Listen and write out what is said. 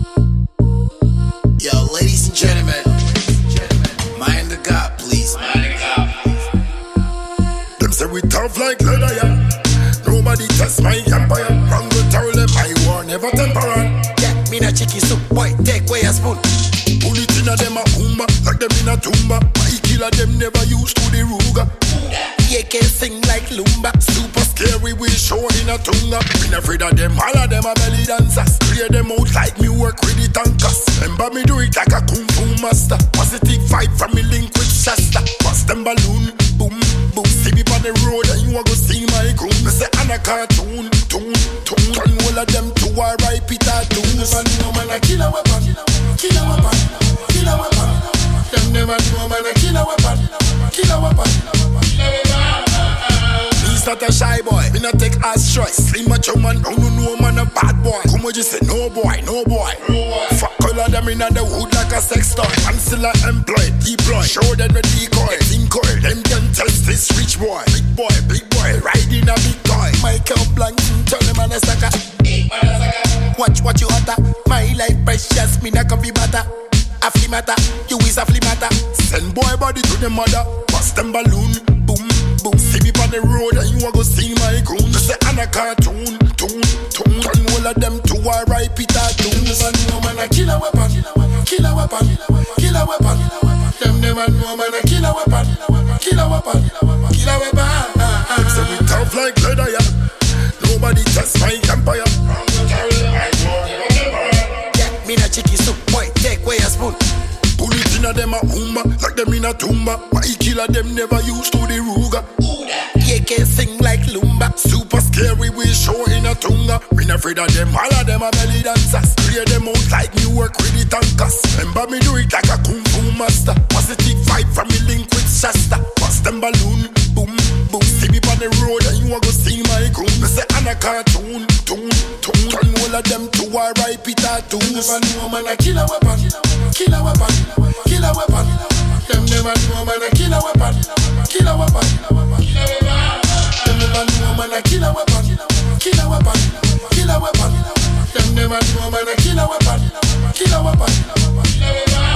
Yo, ladies and gentlemen, mind the God, please. Them say we tough like leather, yeah. Nobody test my empire. Wrong to tell them my war never temporal. Yeah, me na chicken soup, boy, take away a spoon. Pull it in a them a umba, like them in a tumba. My killer them never used to the Ruger. Yeah, can sing like Lumba. Super scary, we show in a tunga. Been afraid of them, all of them a belly dancers. Clear them out like me work with the tankers. Remember me do it like a kung fu master. Positive vibe from me link with Shasta. Bust them balloon, boom, boom. See me on the road and you a go see my goon. Me say I'm a cartoon, tune. Turn all of them to a ripe tattoo. Never know man a killer weapon, killer weapon, killer weapon. Them never know man a killer weapon, killer weapon. He's not a shy boy, me not take ass choice. Slim macho man, no man a bad boy. Come on, just say no boy. Fuck all of them in the hood like a sex toy. I'm still employed, deploy. Show them the decoy, think oil. Them can test this rich boy. Big boy, riding a big toy. Michael Blank, turn him on a sucker. Watch what you utter. My life precious, me not coffee butter. A flea matter, you is a flea matter. Send boy body to the mother. Bust them balloon, boom, boom. See me on the road and you a go see my goon. Me say I'm a cartoon, tune. Turn all of them to a ripe tattoo. Never know man a killer weapon, killer weapon, killer weapon. Them never know man a killer weapon, killer weapon, killer weapon. Them say we tough like leather, yeah. Nobody test my empire. Yeah, me na chicken soup, boy, take away a spoon. Pull it in a them a umba, like them in a tumba. My killer them never used to the Ruger. Yeah, can sing like Lumba. Super scary, we show in a tunga. We not afraid of them, all of them a belly dancers. Clear them out like me work with the tankers. Remember me do it like a kung fu master. Positive vibe from me link with Shasta. Bust them balloon, boom, boom. See me on the road and you a go see my goon. Me say I'm a cartoon, tune. Turn all of them to a ripe tattoo. Never know man a killer weapon, killer weapon, killer weapon. Them never know man a killer weapon, killer weapon. Them never know man a killer weapon, killer weapon, killer weapon. Them never know man a killer weapon, killer weapon.